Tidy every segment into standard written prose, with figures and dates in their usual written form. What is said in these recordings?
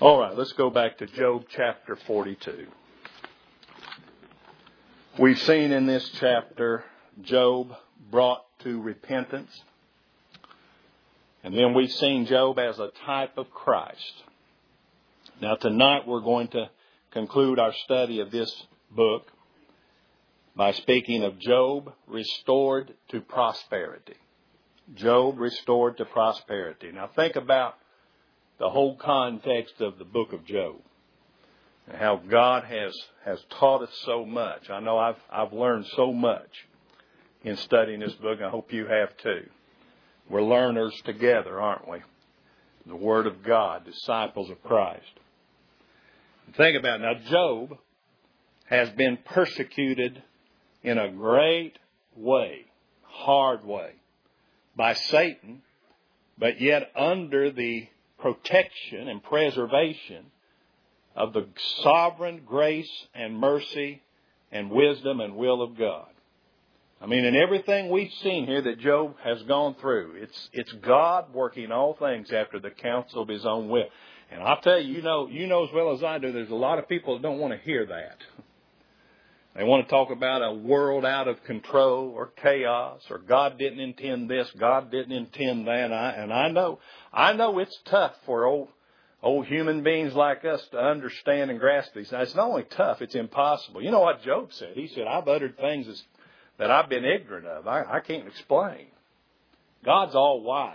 All right, let's go back to Job chapter 42. We've seen in this chapter Job brought to repentance. And then we've seen Job as a type of Christ. Now tonight we're going to conclude our study of this book by speaking of Job restored to prosperity. Job restored to prosperity. Now think about the whole context of the book of Job and how God has taught us so much. I know I've learned so much in studying this book. I hope you have too. We're learners together, aren't we? The Word of God, disciples of Christ. Think about it. Now, Job has been persecuted in a great way, hard way, by Satan, but yet under the protection and preservation of the sovereign grace and mercy and wisdom and will of God. I mean, in everything we've seen here that Job has gone through, it's God working all things after the counsel of His own will. And I'll tell you, you know as well as I do, there's a lot of people that don't want to hear that. They want to talk about a world out of control or chaos or God didn't intend this, God didn't intend that. And I know it's tough for old human beings like us to understand and grasp these. Now, it's not only tough, it's impossible. You know what Job said? He said, I've uttered things that I've been ignorant of. I can't explain. God's all wise.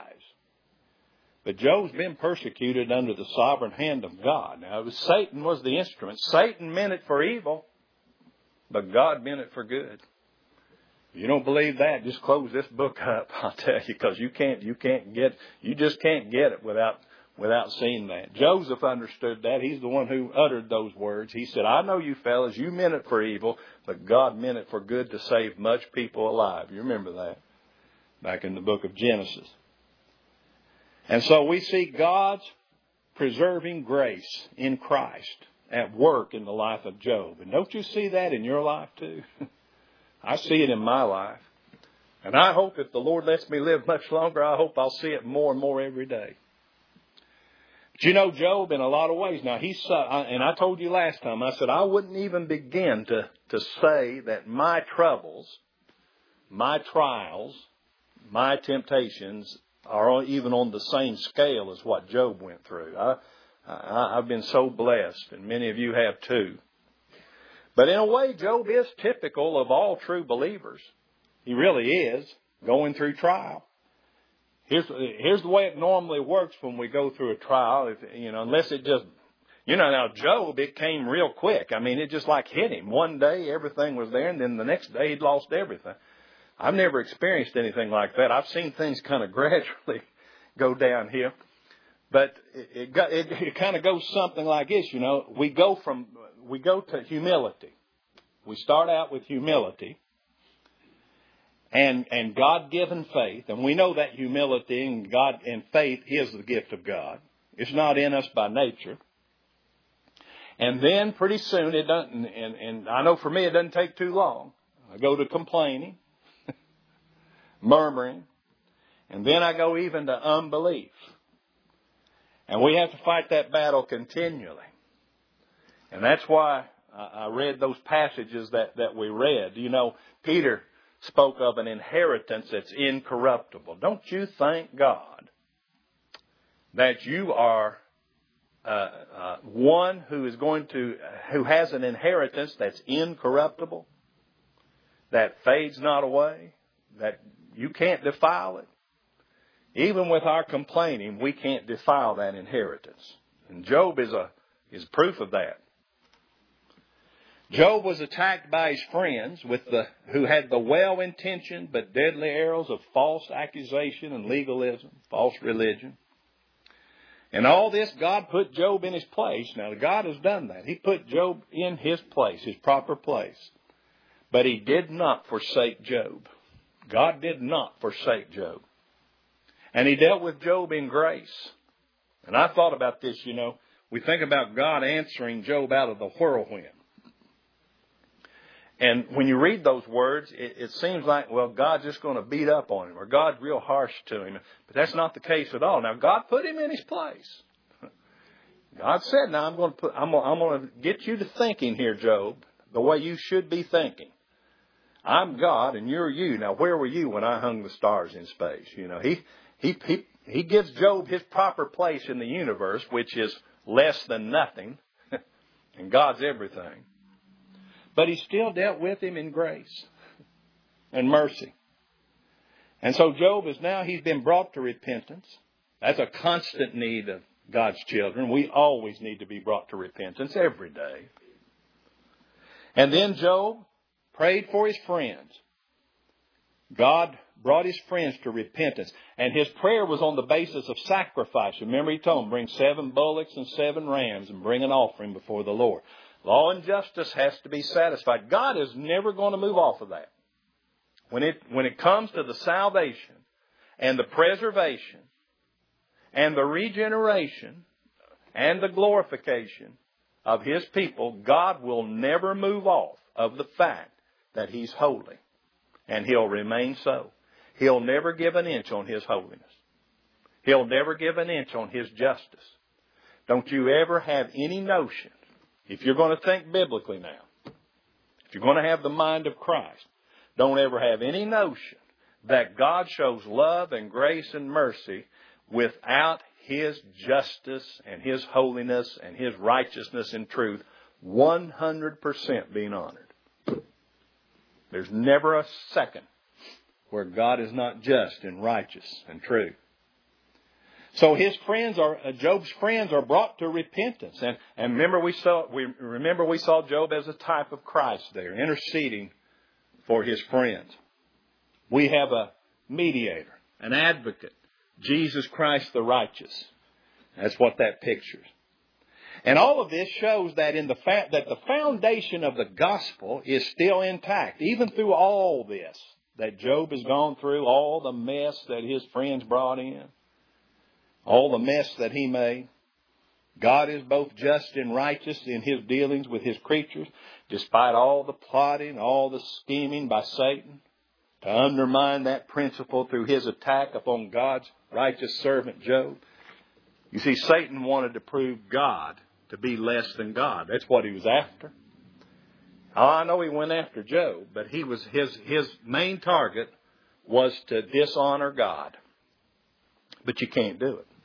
But Job's been persecuted under the sovereign hand of God. Now, Satan was the instrument. Satan meant it for evil, but God meant it for good. If you don't believe that, just close this book up, I'll tell you, because you just can't get it without seeing that. Joseph understood that. He's the one who uttered those words. He said, I know you fellas, you meant it for evil, but God meant it for good to save much people alive. You remember that back in the book of Genesis. And so we see God's preserving grace in Christ at work in the life of Job. And don't you see that in your life too? I see it in my life. And I hope if the Lord lets me live much longer, I hope I'll see it more and more every day. But you know, Job, in a lot of ways, now and I told you last time, I said I wouldn't even begin to say that my troubles, my trials, my temptations are even on the same scale as what Job went through. I've been so blessed, and many of you have too. But in a way, Job is typical of all true believers. He really is, going through trial. Here's the way it normally works when we go through a trial. Unless it just, now Job, it came real quick. I mean, it just like hit him. One day everything was there, and then the next day he'd lost everything. I've never experienced anything like that. I've seen things kind of gradually go downhill. But it kind of goes something like this, We go to humility. We start out with humility and God-given faith. And we know that humility and faith is the gift of God. It's not in us by nature. And then pretty soon it doesn't, and I know for me it doesn't take too long. I go to complaining, murmuring, and then I go even to unbelief. And we have to fight that battle continually. And that's why I read those passages that we read. Peter spoke of an inheritance that's incorruptible. Don't you thank God that you are one who has an inheritance that's incorruptible, that fades not away, that you can't defile it? Even with our complaining, we can't defile that inheritance. And Job is proof of that. Job was attacked by his friends who had the well-intentioned but deadly arrows of false accusation and legalism, false religion. And all this, God put Job in his place. Now, God has done that. He put Job in his place, his proper place. But He did not forsake Job. God did not forsake Job. And He dealt with Job in grace. And I thought about this, We think about God answering Job out of the whirlwind. And when you read those words, it seems like, God's just going to beat up on him, or God's real harsh to him. But that's not the case at all. Now, God put him in his place. God said, now I'm going to get you to thinking here, Job, the way you should be thinking. I'm God and you're you. Now, where were you when I hung the stars in space? You know, he gives Job his proper place in the universe, which is less than nothing, and God's everything. But he still dealt with him in grace and mercy. And so Job he's been brought to repentance. That's a constant need of God's children. We always need to be brought to repentance every day. And then Job prayed for his friends. God brought his friends to repentance. And his prayer was on the basis of sacrifice. Remember, he told them, bring 7 bullocks and 7 rams and bring an offering before the Lord. Law and justice has to be satisfied. God is never going to move off of that. When it comes to the salvation and the preservation and the regeneration and the glorification of His people, God will never move off of the fact that He's holy. And He'll remain so. He'll never give an inch on His holiness. He'll never give an inch on His justice. Don't you ever have any notion, if you're going to think biblically now, if you're going to have the mind of Christ, don't ever have any notion that God shows love and grace and mercy without His justice and His holiness and His righteousness and truth 100% being honored. There's never a second where God is not just and righteous and true. So Job's friends are brought to repentance. And remember we saw Job as a type of Christ there, interceding for his friends. We have a mediator, an advocate, Jesus Christ the righteous. That's what that pictures. And all of this shows that that the foundation of the gospel is still intact, even through all this that Job has gone through, all the mess that his friends brought in, all the mess that he made. God is both just and righteous in His dealings with His creatures, despite all the plotting, all the scheming by Satan to undermine that principle through his attack upon God's righteous servant Job. You see, Satan wanted to prove God to be less than God. That's what he was after. I know he went after Job, but his main target was to dishonor God. But you can't do it.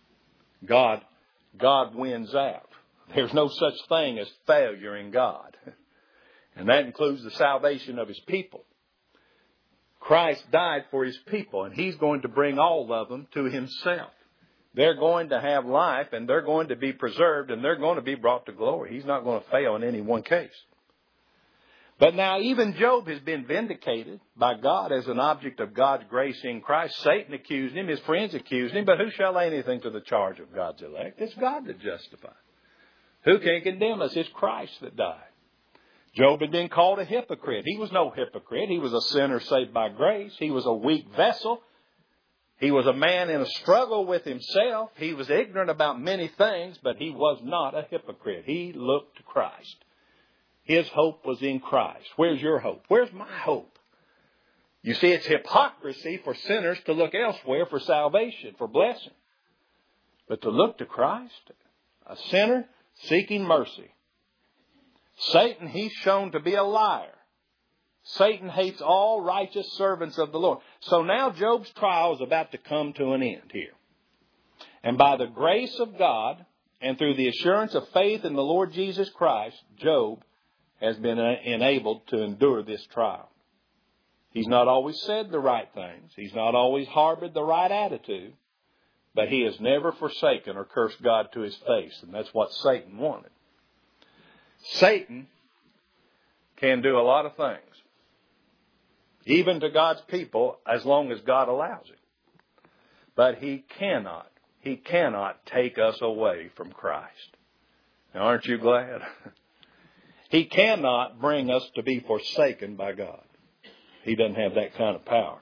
God wins out. There's no such thing as failure in God. And that includes the salvation of His people. Christ died for His people, and He's going to bring all of them to Himself. They're going to have life, and they're going to be preserved, and they're going to be brought to glory. He's not going to fail in any one case. But now even Job has been vindicated by God as an object of God's grace in Christ. Satan accused him. His friends accused him. But who shall lay anything to the charge of God's elect? It's God that justifies. Who can condemn us? It's Christ that died. Job had been called a hypocrite. He was no hypocrite. He was a sinner saved by grace. He was a weak vessel. He was a man in a struggle with himself. He was ignorant about many things, but he was not a hypocrite. He looked to Christ. His hope was in Christ. Where's your hope? Where's my hope? You see, it's hypocrisy for sinners to look elsewhere for salvation, for blessing. But to look to Christ, a sinner seeking mercy. Satan, he's shown to be a liar. Satan hates all righteous servants of the Lord. So now Job's trial is about to come to an end here. And by the grace of God and through the assurance of faith in the Lord Jesus Christ, Job has been enabled to endure this trial. He's not always said the right things. He's not always harbored the right attitude. But he has never forsaken or cursed God to His face. And that's what Satan wanted. Satan can do a lot of things, even to God's people, as long as God allows it. But he cannot take us away from Christ. Now, aren't you glad? He cannot bring us to be forsaken by God. He doesn't have that kind of power.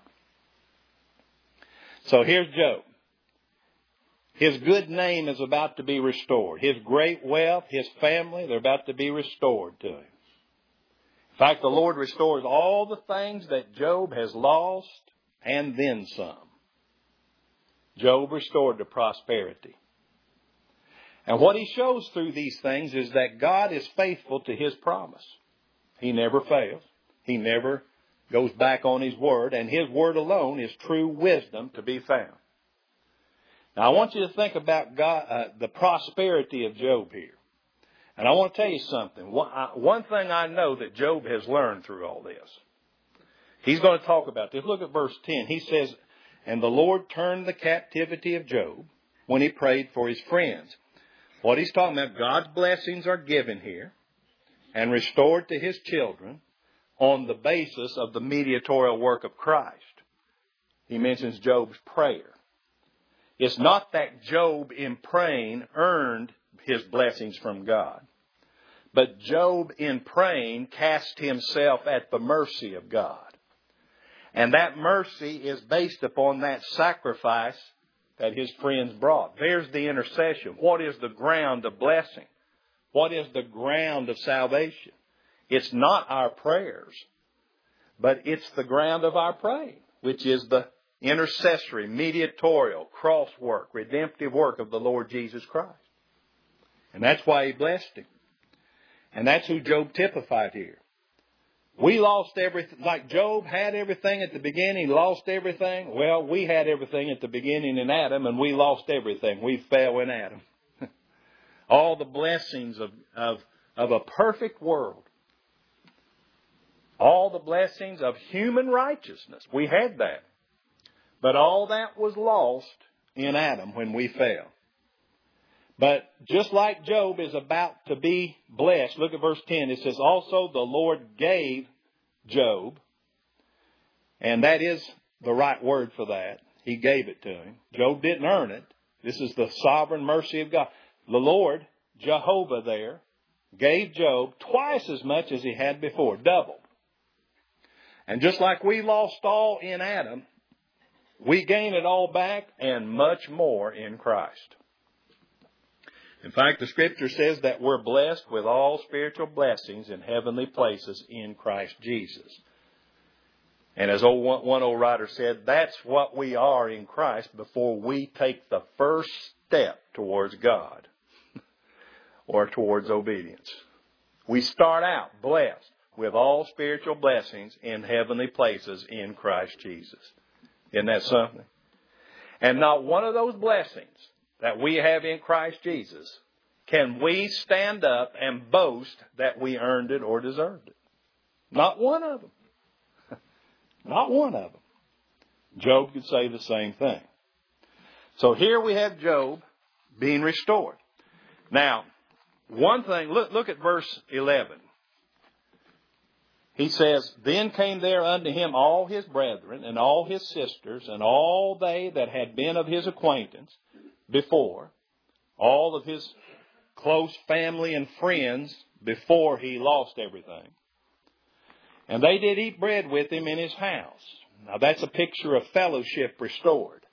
So here's Job. His good name is about to be restored. His great wealth, his family, they're about to be restored to him. In fact, the Lord restores all the things that Job has lost and then some. Job restored to prosperity. And what he shows through these things is that God is faithful to his promise. He never fails. He never goes back on his word, and his word alone is true wisdom to be found. Now, I want you to think about the prosperity of Job here. And I want to tell you something. One thing I know that Job has learned through all this. He's going to talk about this. Look at verse 10. He says, "And the Lord turned the captivity of Job when he prayed for his friends." What he's talking about, God's blessings are given here and restored to his children on the basis of the mediatorial work of Christ. He mentions Job's prayer. It's not that Job in praying earned his blessings from God, but Job in praying cast himself at the mercy of God. And that mercy is based upon that sacrifice that his friends brought. There's the intercession. What is the ground of blessing? What is the ground of salvation? It's not our prayers, but it's the ground of our praying, which is the intercessory, mediatorial, cross work, redemptive work of the Lord Jesus Christ. And that's why he blessed him. And that's who Job typified here. We lost everything. Like Job had everything at the beginning, lost everything. Well, we had everything at the beginning in Adam, and we lost everything. We fell in Adam. All the blessings of a perfect world. All the blessings of human righteousness. We had that. But all that was lost in Adam when we fell. But just like Job is about to be blessed, look at verse 10. It says, "Also the Lord gave Job," and that is the right word for that. He gave it to him. Job didn't earn it. This is the sovereign mercy of God. The Lord, Jehovah there, gave Job twice as much as he had before, doubled. And just like we lost all in Adam, we gain it all back and much more in Christ. In fact, the Scripture says that we're blessed with all spiritual blessings in heavenly places in Christ Jesus. And as one old writer said, that's what we are in Christ before we take the first step towards God or towards obedience. We start out blessed with all spiritual blessings in heavenly places in Christ Jesus. Isn't that something? And not one of those blessings that we have in Christ Jesus can we stand up and boast that we earned it or deserved it. Not one of them. Not one of them. Job could say the same thing. So here we have Job being restored. Now, one thing, look at verse 11. He says, "Then came there unto him all his brethren and all his sisters and all they that had been of his acquaintance before," all of his close family and friends before he lost everything. "And they did eat bread with him in his house." Now that's a picture of fellowship restored.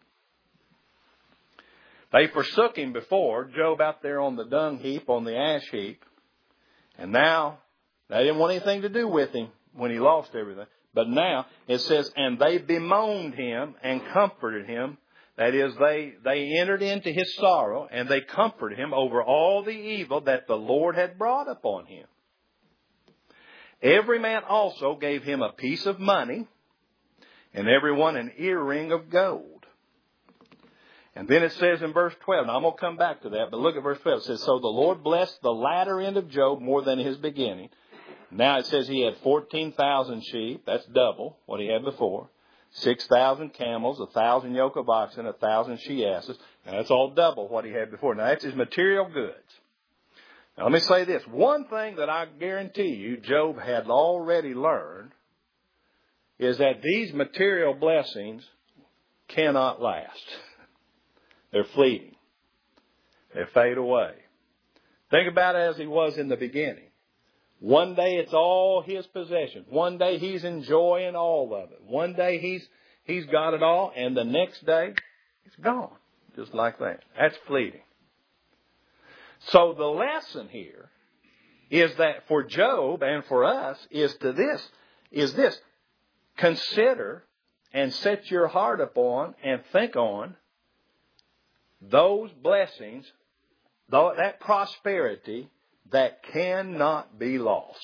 They forsook him before, Job out there on the dung heap, on the ash heap. And now they didn't want anything to do with him when he lost everything. But now it says, "And they bemoaned him and comforted him." That is, they entered into his sorrow and they comforted him over all the evil that the Lord had brought upon him. "Every man also gave him a piece of money, and every one an earring of gold." And then it says in verse 12, now I'm going to come back to that, but look at verse 12. It says, "So the Lord blessed the latter end of Job more than his beginning." Now it says he had 14,000 sheep. That's double what he had before. 6,000 camels, 1,000 yoke of oxen, 1,000 she-asses. Now that's all double what he had before. Now that's his material goods. Now let me say this. One thing that I guarantee you Job had already learned is that these material blessings cannot last. They're fleeting. They fade away. Think about it as he was in the beginning. One day it's all his possession. One day he's enjoying all of it. One day he's got it all, and the next day it's gone. Just like that. That's fleeting. So the lesson here is that for Job and for us is this. Consider and set your heart upon and think on those blessings that prosperity that cannot be lost.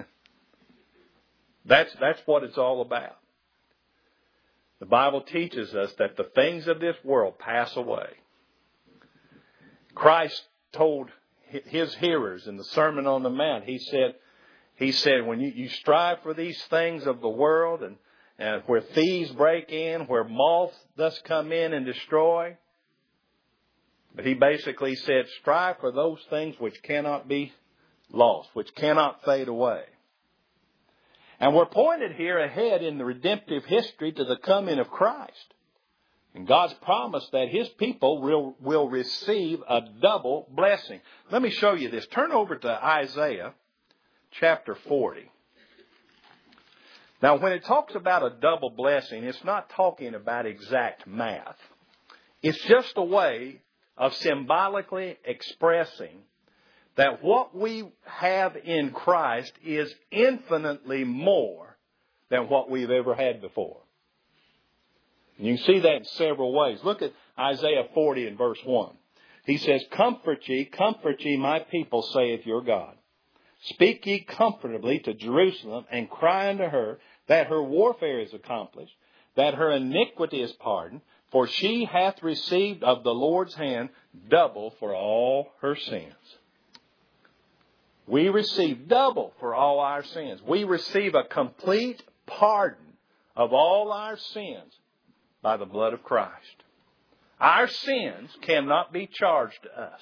That's what it's all about. The Bible teaches us that the things of this world pass away. Christ told His hearers in the Sermon on the Mount, He said, when you strive for these things of the world and where thieves break in, where moths thus come in and destroy. But He basically said, strive for those things which cannot be lost, which cannot fade away. And we're pointed here ahead in the redemptive history to the coming of Christ. And God's promised that His people will receive a double blessing. Let me show you this. Turn over to Isaiah chapter 40. Now, when it talks about a double blessing, it's not talking about exact math. It's just a way of symbolically expressing that what we have in Christ is infinitely more than what we've ever had before. And you can see that in several ways. Look at Isaiah 40 and verse 1. He says, comfort ye, my people, saith your God. Speak ye comfortably to Jerusalem, and cry unto her that her warfare is accomplished, that her iniquity is pardoned, for she hath received of the Lord's hand double for all her sins. We receive double for all our sins. We receive a complete pardon of all our sins by the blood of Christ. Our sins cannot be charged to us.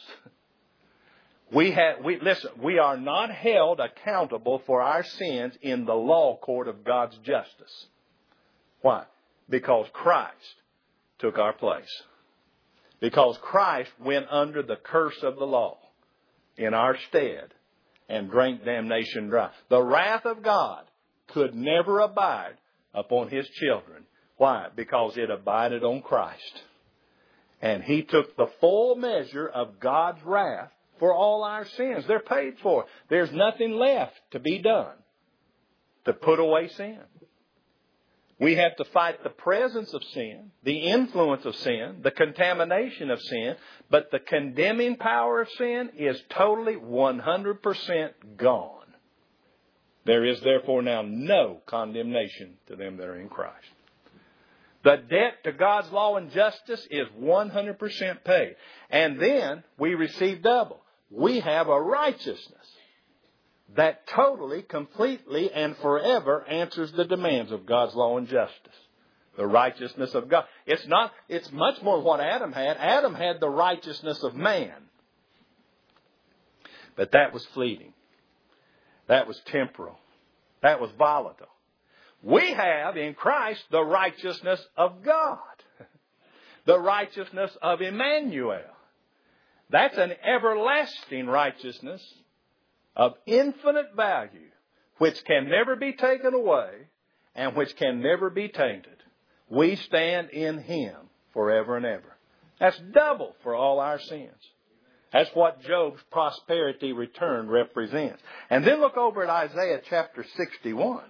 We are not held accountable for our sins in the law court of God's justice. Why? Because Christ took our place. Because Christ went under the curse of the law in our stead and drank damnation dry. The wrath of God could never abide upon His children. Why? Because it abided on Christ. And He took the full measure of God's wrath for all our sins. They're paid for. There's nothing left to be done to put away sin. We have to fight the presence of sin, the influence of sin, the contamination of sin, but the condemning power of sin is totally 100% gone. There is therefore now no condemnation to them that are in Christ. The debt to God's law and justice is 100% paid. And then we receive double. We have a righteousness that totally, completely, and forever answers the demands of God's law and justice. The righteousness of God. It's much more than what Adam had. Adam had the righteousness of man. But that was fleeting. That was temporal. That was volatile. We have in Christ the righteousness of God. The righteousness of Emmanuel. That's an everlasting righteousness of infinite value, which can never be taken away and which can never be tainted. We stand in Him forever and ever. That's double for all our sins. That's what Job's prosperity return represents. And then look over at Isaiah chapter 61.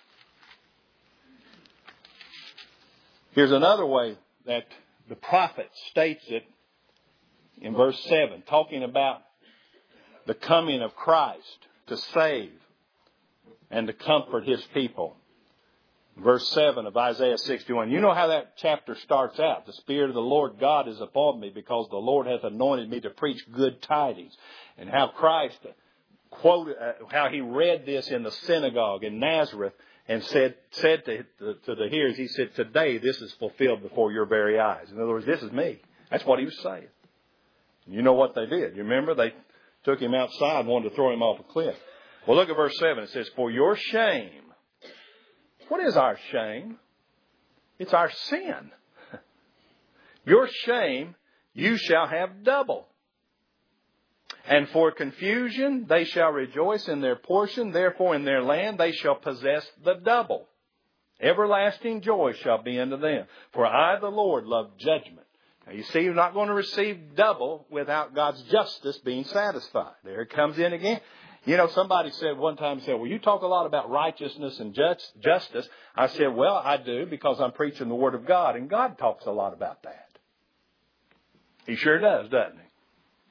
Here's another way that the prophet states it in verse 7, talking about the coming of Christ to save and to comfort His people. Verse 7 of Isaiah 61. You know how that chapter starts out. The Spirit of the Lord God is upon me because the Lord hath anointed me to preach good tidings. And how Christ quoted, how He read this in the synagogue in Nazareth and said to the hearers, He said, today this is fulfilled before your very eyes. In other words, this is me. That's what He was saying. You know what they did. You remember? They took Him outside and wanted to throw Him off a cliff. Well, look at verse 7. It says, for your shame. What is our shame? It's our sin. Your shame you shall have double. And for confusion they shall rejoice in their portion. Therefore in their land they shall possess the double. Everlasting joy shall be unto them. For I, the Lord, love judgment. Now, you see, you're not going to receive double without God's justice being satisfied. There it comes in again. You know, somebody said one time, well, you talk a lot about righteousness and justice. I said, well, I do because I'm preaching the Word of God, and God talks a lot about that. He sure does, doesn't He?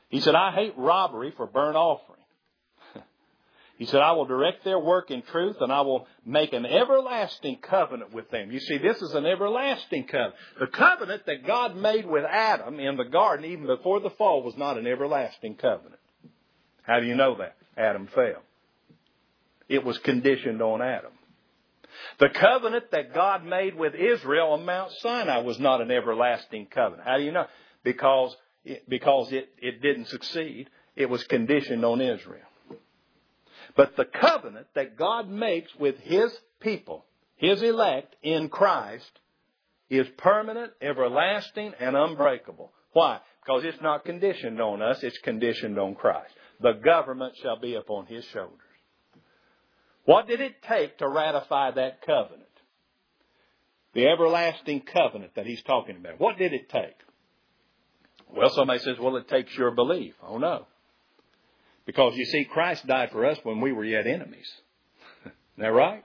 He said, I hate robbery for burnt offering. He said, I will direct their work in truth, and I will make an everlasting covenant with them. You see, this is an everlasting covenant. The covenant that God made with Adam in the garden, even before the fall, was not an everlasting covenant. How do you know that? Adam fell. It was conditioned on Adam. The covenant that God made with Israel on Mount Sinai was not an everlasting covenant. How do you know? Because it didn't succeed. It was conditioned on Israel. But the covenant that God makes with His people, His elect in Christ, is permanent, everlasting, and unbreakable. Why? Because it's not conditioned on us, it's conditioned on Christ. The government shall be upon His shoulders. What did it take to ratify that covenant? The everlasting covenant that He's talking about. What did it take? Well, somebody says, well, it takes your belief. Oh, no. Because, you see, Christ died for us when we were yet enemies. Isn't that right?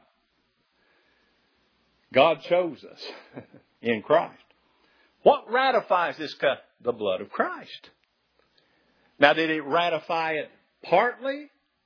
God chose us in Christ. What ratifies this covenant? The blood of Christ. Now, did it ratify it partly?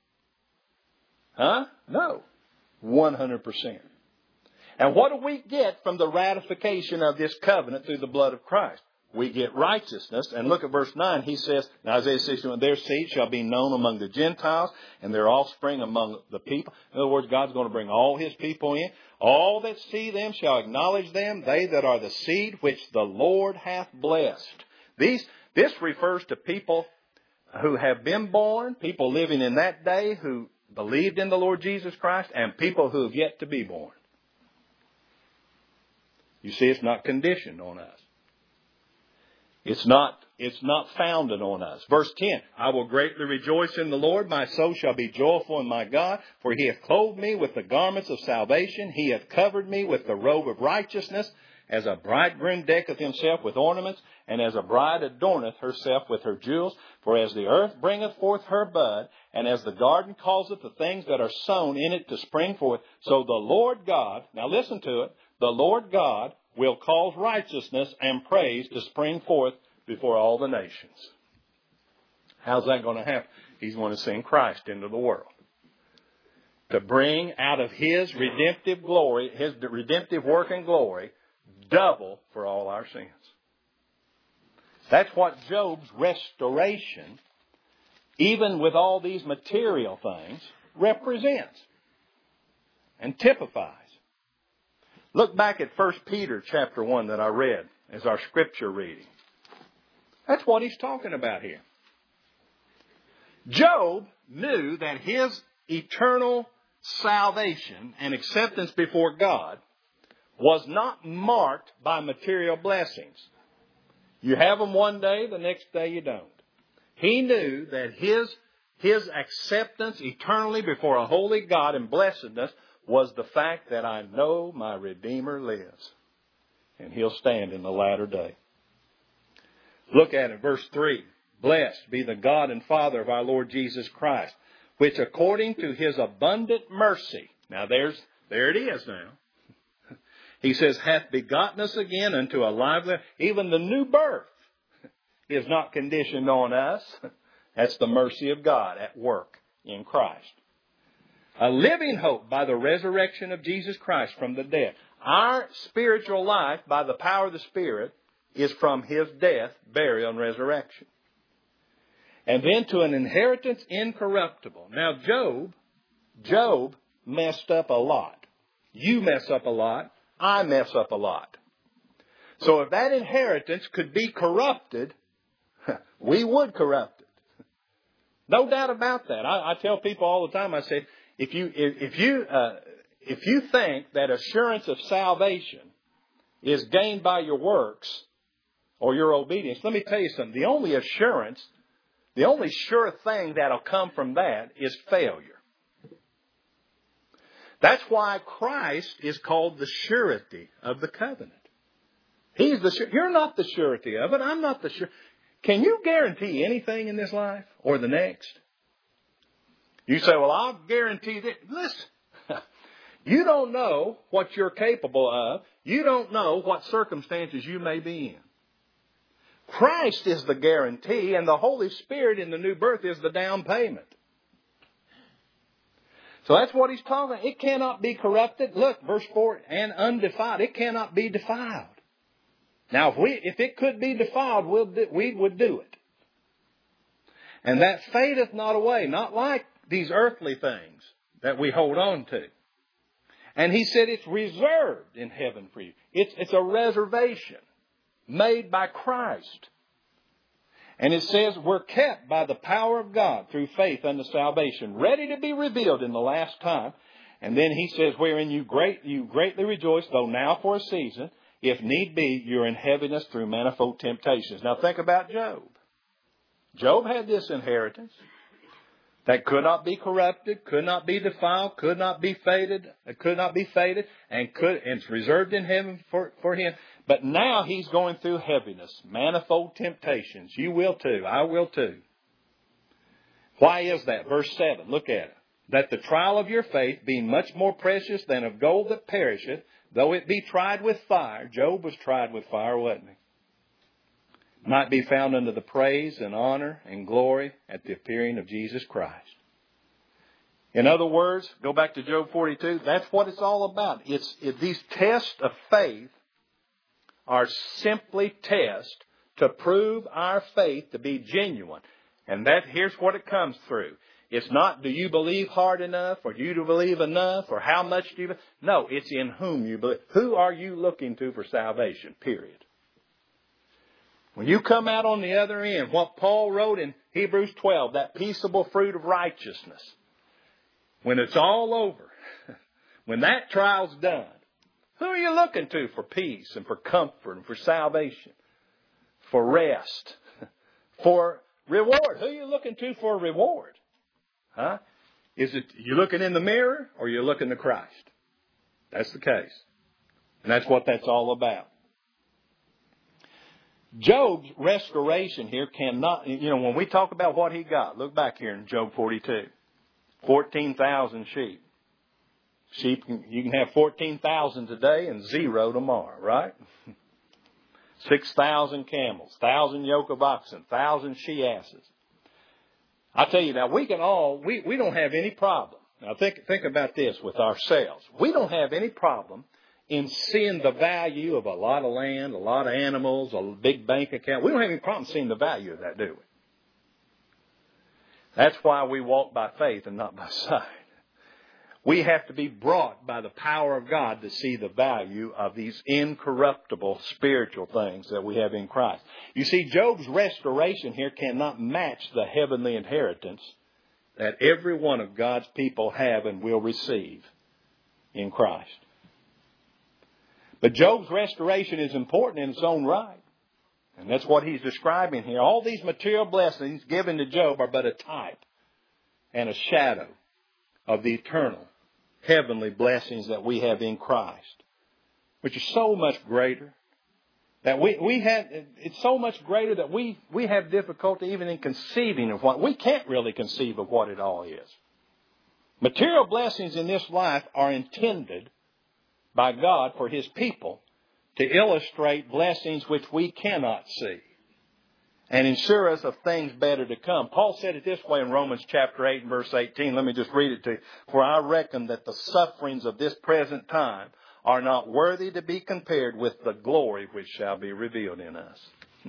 No. 100%. And what do we get from the ratification of this covenant through the blood of Christ? We get righteousness. And look at verse 9. He says, in Isaiah 61, their seed shall be known among the Gentiles and their offspring among the people. In other words, God's going to bring all His people in. All that see them shall acknowledge them, they that are the seed which the Lord hath blessed. This refers to people who have been born, people living in that day who believed in the Lord Jesus Christ, and people who have yet to be born. You see, it's not conditioned on us. It's not founded on us. Verse 10, I will greatly rejoice in the Lord. My soul shall be joyful in my God. For He hath clothed me with the garments of salvation. He hath covered me with the robe of righteousness. As a bridegroom decketh himself with ornaments, and as a bride adorneth herself with her jewels. For as the earth bringeth forth her bud, and as the garden causeth the things that are sown in it to spring forth, so the Lord God, now listen to it, the Lord God will cause righteousness and praise to spring forth before all the nations. How's that going to happen? He's going to send Christ into the world to bring out of His redemptive glory, His redemptive work and glory, double for all our sins. That's what Job's restoration, even with all these material things, represents and typifies. Look back at 1 Peter chapter 1 that I read as our scripture reading. That's what he's talking about here. Job knew that his eternal salvation and acceptance before God was not marked by material blessings. You have them one day, the next day you don't. He knew that his acceptance eternally before a holy God and blessedness was the fact that I know my Redeemer lives, and He'll stand in the latter day. Look at it, verse 3. Blessed be the God and Father of our Lord Jesus Christ, which according to His abundant mercy, now there it is now. He says, hath begotten us again unto a lively, even the new birth is not conditioned on us. That's the mercy of God at work in Christ. A living hope by the resurrection of Jesus Christ from the dead. Our spiritual life, by the power of the Spirit, is from His death, burial, and resurrection. And then to an inheritance incorruptible. Now, Job messed up a lot. You mess up a lot. I mess up a lot. So if that inheritance could be corrupted, we would corrupt it. No doubt about that. I tell people all the time, I say, if you think that assurance of salvation is gained by your works or your obedience, let me tell you something. The only sure thing that'll come from that is failure. That's why Christ is called the surety of the covenant. He's the you're not the surety of it. I'm not the surety. Can you guarantee anything in this life or the next? You say, well, I'll guarantee that. Listen, you don't know what you're capable of. You don't know what circumstances you may be in. Christ is the guarantee, and the Holy Spirit in the new birth is the down payment. So that's what he's talking about. It cannot be corrupted. Look, verse 4, and undefiled. It cannot be defiled. Now, if it could be defiled, we would do it. And that fadeth not away, not like these earthly things that we hold on to. And he said it's reserved in heaven for you. It's a reservation made by Christ. And it says we're kept by the power of God through faith unto salvation, ready to be revealed in the last time. And then he says, wherein you greatly rejoice, though now for a season, if need be, you're in heaviness through manifold temptations. Now think about Job. Job had this inheritance that could not be corrupted, could not be defiled, could not be faded, and it's reserved in heaven for him. But now he's going through heaviness, manifold temptations. You will too. I will too. Why is that? Verse 7, look at it. That the trial of your faith, being much more precious than of gold that perisheth, though it be tried with fire. Job was tried with fire, wasn't he? Might be found unto the praise and honor and glory at the appearing of Jesus Christ. In other words, go back to Job 42, that's what it's all about. These tests of faith are simply tests to prove our faith to be genuine. And here's what it comes through. It's not, do you believe hard enough, or do you believe enough, or how much do you believe? No, it's in whom you believe. Who are you looking to for salvation, period. When you come out on the other end, what Paul wrote in Hebrews 12, that peaceable fruit of righteousness, when it's all over, when that trial's done, who are you looking to for peace and for comfort and for salvation, for rest, for reward? Who are you looking to for a reward? Huh? Is it you looking in the mirror or you looking to Christ? That's the case. And that's what that's all about. Job's restoration here cannot, when we talk about what he got, look back here in Job 42. 14,000 sheep. Sheep, you can have 14,000 today and 0 tomorrow, right? 6,000 camels, 1,000 yoke of oxen, 1,000 she-asses. I tell you now, we don't have any problem. Now think about this with ourselves. We don't have any problem in seeing the value of a lot of land, a lot of animals, a big bank account. We don't have any problem seeing the value of that, do we? That's why we walk by faith and not by sight. We have to be brought by the power of God to see the value of these incorruptible spiritual things that we have in Christ. You see, Job's restoration here cannot match the heavenly inheritance that every one of God's people have and will receive in Christ. But Job's restoration is important in its own right. And that's what he's describing here. All these material blessings given to Job are but a type and a shadow of the eternal heavenly blessings that we have in Christ, which are so much greater that it's so much greater that we have difficulty even in conceiving of we can't really conceive of what it all is. Material blessings in this life are intended by God for His people to illustrate blessings which we cannot see and ensure us of things better to come. Paul said it this way in Romans chapter 8 and verse 18. Let me just read it to you. For I reckon that the sufferings of this present time are not worthy to be compared with the glory which shall be revealed in us.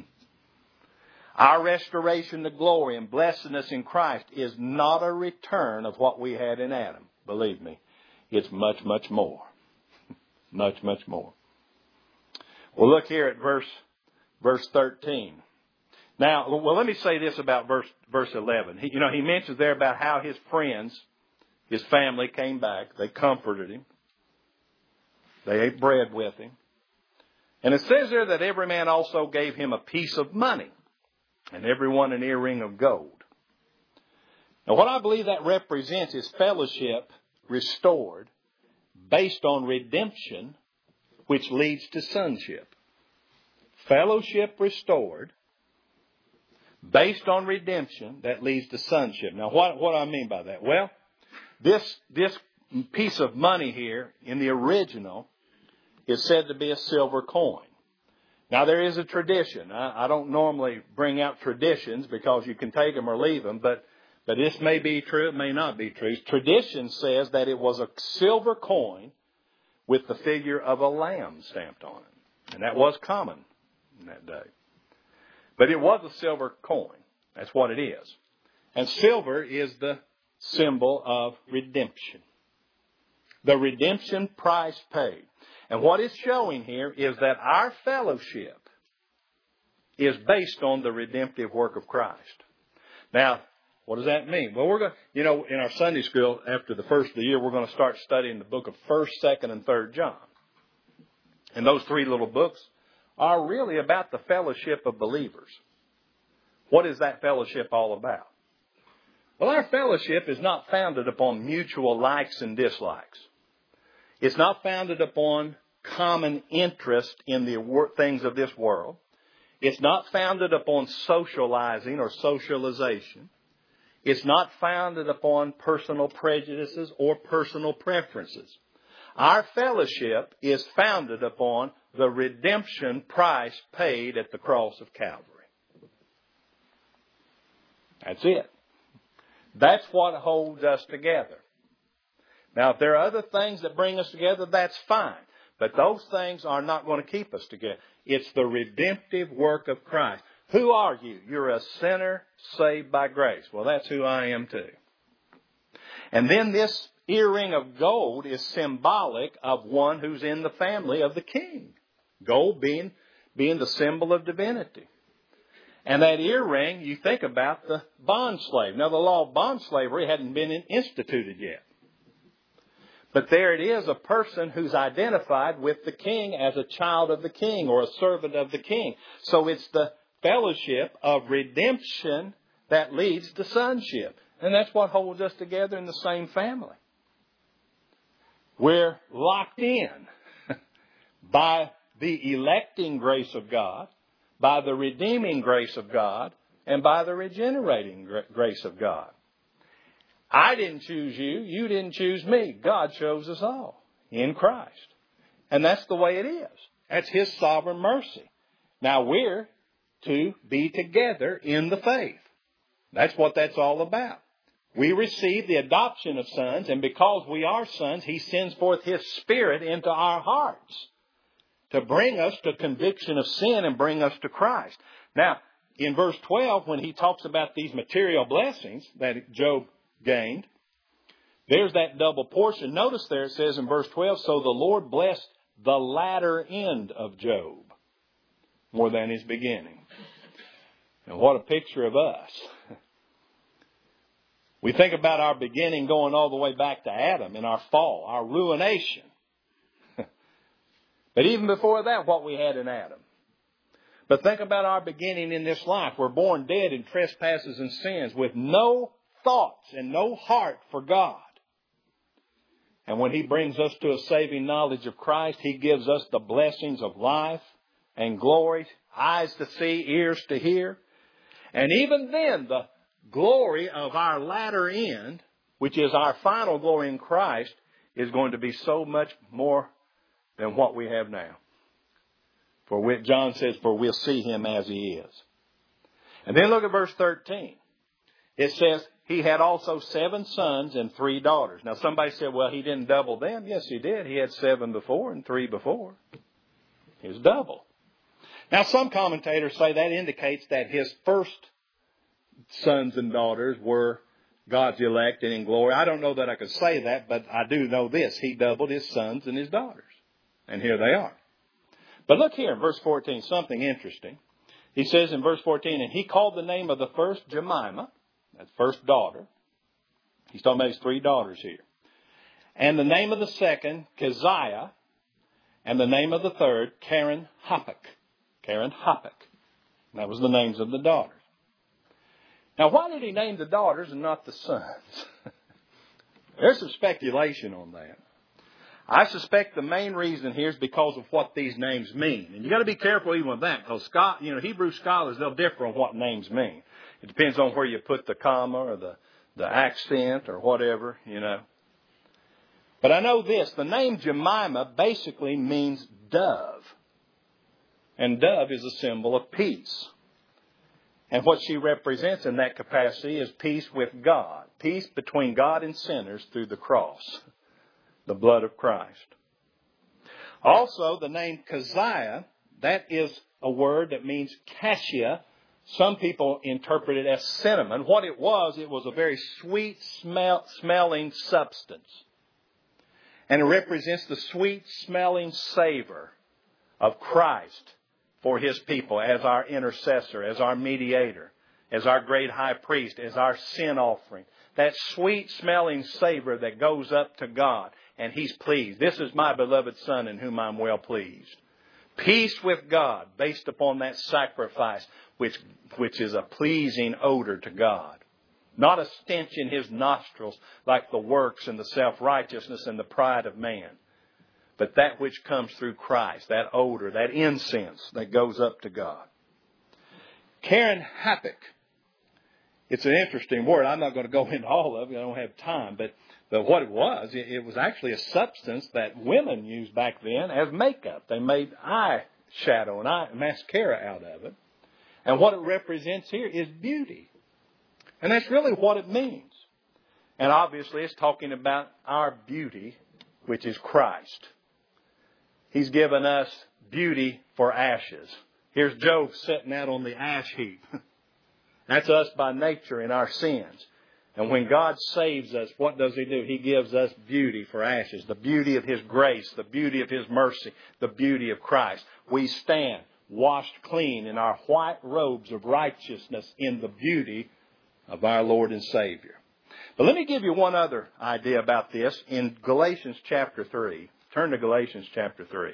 Our restoration to glory and blessedness in Christ is not a return of what we had in Adam. Believe me, it's much, much more. Much, much more. Well, look here at verse 13. Now, let me say this about verse 11. He mentions there about how his friends, his family came back. They comforted him. They ate bread with him. And it says there that every man also gave him a piece of money and every one an earring of gold. Now, what I believe that represents is fellowship restored based on redemption, which leads to sonship. Fellowship restored based on redemption that leads to sonship. Now, what do I mean by that? Well, this piece of money here in the original is said to be a silver coin. Now, there is a tradition. I don't normally bring out traditions because you can take them or leave them, but this may be true, it may not be true. Tradition says that it was a silver coin with the figure of a lamb stamped on it. And that was common in that day. But it was a silver coin. That's what it is. And silver is the symbol of redemption. The redemption price paid. And what it's showing here is that our fellowship is based on the redemptive work of Christ. Now, what does that mean? Well, we're going to, in our Sunday school, after the first of the year, we're going to start studying the book of 1st, 2nd, and 3rd John. And those three little books are really about the fellowship of believers. What is that fellowship all about? Well, our fellowship is not founded upon mutual likes and dislikes. It's not founded upon common interest in the things of this world. It's not founded upon socializing or socialization. It's not founded upon personal prejudices or personal preferences. Our fellowship is founded upon the redemption price paid at the cross of Calvary. That's it. That's what holds us together. Now, if there are other things that bring us together, that's fine. But those things are not going to keep us together. It's the redemptive work of Christ. Who are you? You're a sinner saved by grace. Well, that's who I am too. And then this earring of gold is symbolic of one who's in the family of the king. Gold being the symbol of divinity. And that earring, you think about the bond slave. Now, the law of bond slavery hadn't been instituted yet. But there it is, a person who's identified with the king as a child of the king or a servant of the king. So it's the fellowship of redemption that leads to sonship. And that's what holds us together in the same family. We're locked in by the electing grace of God, by the redeeming grace of God, and by the regenerating grace of God. I didn't choose you. You didn't choose me. God chose us all in Christ. And that's the way it is. That's His sovereign mercy. Now we're to be together in the faith. That's what that's all about. We receive the adoption of sons, and because we are sons, He sends forth His Spirit into our hearts to bring us to conviction of sin and bring us to Christ. Now, in verse 12, when he talks about these material blessings that Job gained, there's that double portion. Notice there it says in verse 12, so the Lord blessed the latter end of Job more than his beginning. And what a picture of us. We think about our beginning going all the way back to Adam and our fall, our ruination. But even before that, what we had in Adam. But think about our beginning in this life. We're born dead in trespasses and sins with no thoughts and no heart for God. And when He brings us to a saving knowledge of Christ, He gives us the blessings of life and glory, eyes to see, ears to hear. And even then, the glory of our latter end, which is our final glory in Christ, is going to be so much more than what we have now. For John says, for we'll see Him as He is. And then look at verse 13. It says, He had also 7 sons and 3 daughters. Now somebody said, well, He didn't double them. Yes, He did. He had 7 before and 3 before. It was double. Now some commentators say that indicates that His first sons and daughters were God's elect and in glory. I don't know that I could say that, but I do know this. He doubled His sons and His daughters. And here they are. But look here in verse 14, something interesting. He says in verse 14, and he called the name of the first Jemima, that first daughter. He's talking about his 3 daughters here. And the name of the second, Keziah. And the name of the third, Karen Happuch. Karen Happuch. That was the names of the daughters. Now, why did he name the daughters and not the sons? There's some speculation on that. I suspect the main reason here is because of what these names mean. And you got to be careful even with that, because Hebrew scholars, they'll differ on what names mean. It depends on where you put the comma or the accent or whatever, But I know this, the name Jemima basically means dove. And dove is a symbol of peace. And what she represents in that capacity is peace with God. Peace between God and sinners through the cross, the blood of Christ. Also, the name Keziah, that is a word that means cassia. Some people interpret it as cinnamon. What it was a very sweet smelling substance. And it represents the sweet smelling savor of Christ for His people as our intercessor, as our mediator, as our great high priest, as our sin offering. That sweet smelling savor that goes up to God and He's pleased. This is my beloved Son in whom I'm well pleased. Peace with God based upon that sacrifice, which is a pleasing odor to God. Not a stench in His nostrils like the works and the self-righteousness and the pride of man. But that which comes through Christ, that odor, that incense that goes up to God. Karen Hapik. It's an interesting word. I'm not going to go into all of it. I don't have time. But what it was actually a substance that women used back then as makeup. They made eye shadow and eye mascara out of it. And what it represents here is beauty. And that's really what it means. And obviously it's talking about our beauty, which is Christ. He's given us beauty for ashes. Here's Job sitting out on the ash heap. That's us by nature in our sins. And when God saves us, what does He do? He gives us beauty for ashes. The beauty of His grace, the beauty of His mercy, the beauty of Christ. We stand washed clean in our white robes of righteousness in the beauty of our Lord and Savior. But let me give you one other idea about this in Galatians chapter 3. Turn to Galatians chapter 3.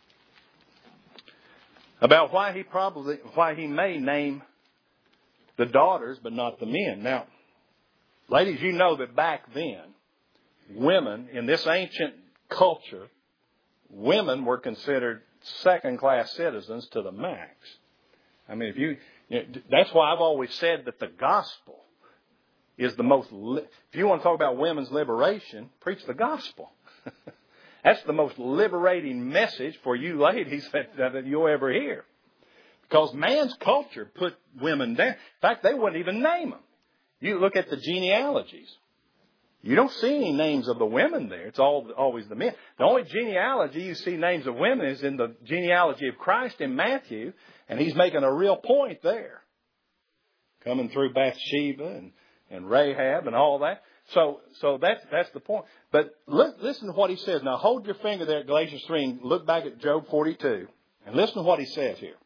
About why He may name the daughters but not the men. Now, ladies, you know that back then, women in this ancient culture, women were considered second-class citizens to the max. I mean, that's why I've always said that the gospel is the most. If you want to talk about women's liberation, preach the gospel. That's the most liberating message for you ladies that you'll ever hear. Because man's culture put women down. In fact, they wouldn't even name them. You look at the genealogies. You don't see any names of the women there. It's always the men. The only genealogy you see names of women is in the genealogy of Christ in Matthew. And He's making a real point there. Coming through Bathsheba and Rahab and all that. So that's the point. But listen to what He says. Now hold your finger there at Galatians 3 and look back at Job 42. And listen to what he says here.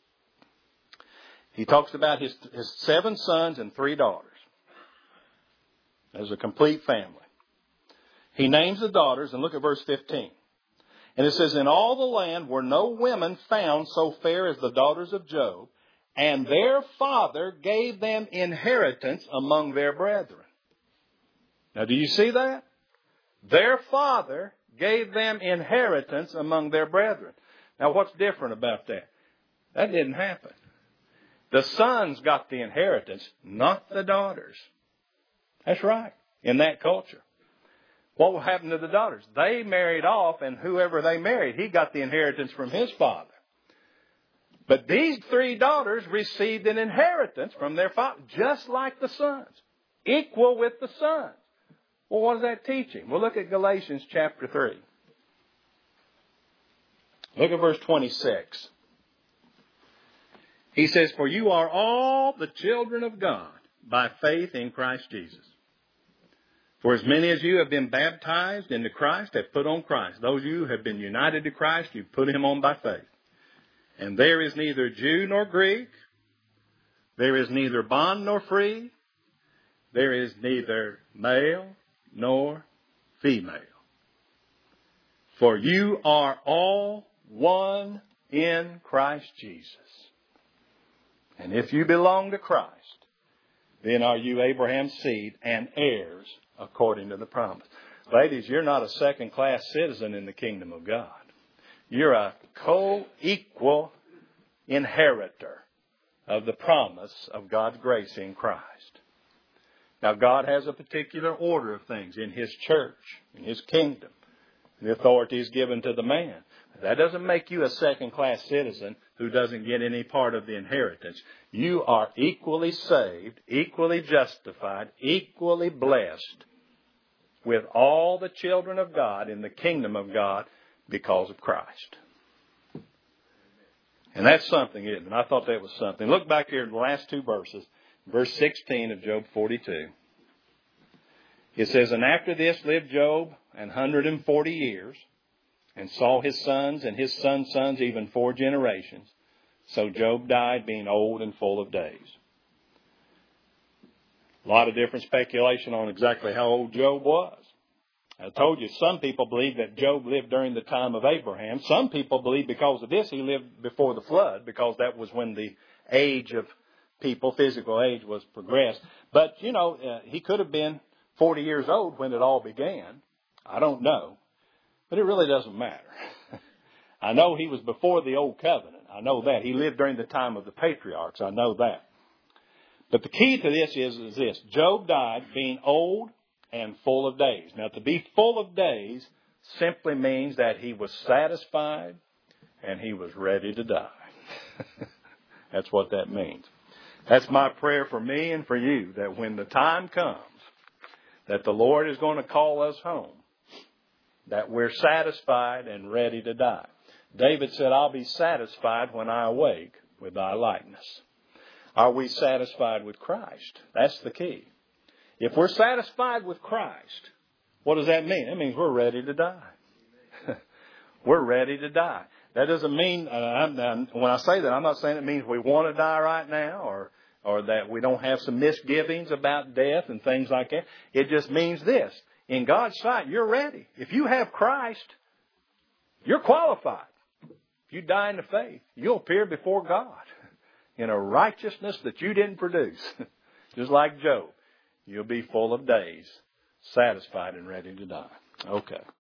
He talks about his 7 sons and 3 daughters. As a complete family. He names the daughters, and look at verse 15. And it says, in all the land were no women found so fair as the daughters of Job, and their father gave them inheritance among their brethren. Now, do you see that? Their father gave them inheritance among their brethren. Now, what's different about that? That didn't happen. The sons got the inheritance, not the daughters. That's right. In that culture. What happened to the daughters? They married off, and whoever they married, he got the inheritance from his father. But these 3 daughters received an inheritance from their father, just like the sons. Equal with the sons. Well, what is that teaching? Well, look at Galatians chapter 3. Look at verse 26. He says, for you are all the children of God by faith in Christ Jesus. For as many as you have been baptized into Christ have put on Christ. Those of you who have been united to Christ, you put Him on by faith. And there is neither Jew nor Greek. There is neither bond nor free. There is neither male nor female. For you are all one in Christ Jesus. And if you belong to Christ, then are you Abraham's seed and heirs according to the promise. Ladies, you're not a second-class citizen in the kingdom of God. You're a co-equal inheritor of the promise of God's grace in Christ. Now, God has a particular order of things in His church, in His kingdom. The authority is given to the man. That doesn't make you a second-class citizen who doesn't get any part of the inheritance. You are equally saved, equally justified, equally blessed with all the children of God in the kingdom of God because of Christ. And that's something, isn't it? I thought that was something. Look back here at the last two verses. Verse 16 of Job 42. It says, "And after this lived Job 140 years, and saw his sons and his sons' sons, even 4 generations. So Job died, being old and full of days." A lot of different speculation on exactly how old Job was. I told you, some people believe that Job lived during the time of Abraham. Some people believe because of this he lived before the flood, because that was when the age of people, physical age, was progressed. But, he could have been 40 years old when it all began. I don't know. But it really doesn't matter. I know he was before the Old Covenant. I know that. He lived during the time of the patriarchs. I know that. But the key to this is this. Job died being old and full of days. Now, to be full of days simply means that he was satisfied and he was ready to die. That's what that means. That's my prayer for me and for you, that when the time comes that the Lord is going to call us home, that we're satisfied and ready to die. David said, "I'll be satisfied when I awake with thy likeness." Are we satisfied with Christ? That's the key. If we're satisfied with Christ, what does that mean? It means we're ready to die. We're ready to die. That doesn't mean, when I say that, I'm not saying it means we want to die right now, or that we don't have some misgivings about death and things like that. It just means this. In God's sight, you're ready. If you have Christ, you're qualified. If you die in the faith, you'll appear before God in a righteousness that you didn't produce. Just like Job. You'll be full of days, satisfied and ready to die. Okay.